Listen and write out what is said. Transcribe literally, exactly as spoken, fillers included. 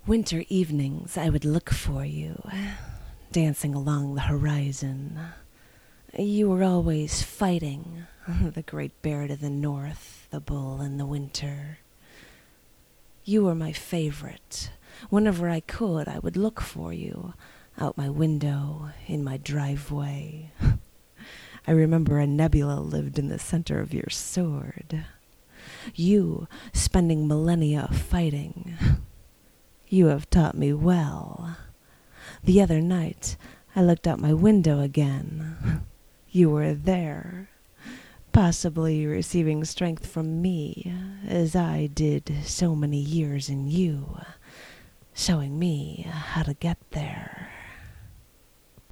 Winter evenings I would look for you, dancing along the horizon. You were always fighting, the great bear to the north, the bull in the winter. You were my favorite. Whenever I could, I would look for you, out my window, in my driveway. I remember a nebula lived in the center of your sword. You spending millennia fighting. You have taught me well. The other night, I looked out my window again. You were there, possibly receiving strength from me, as I did so many years in you, showing me how to get there.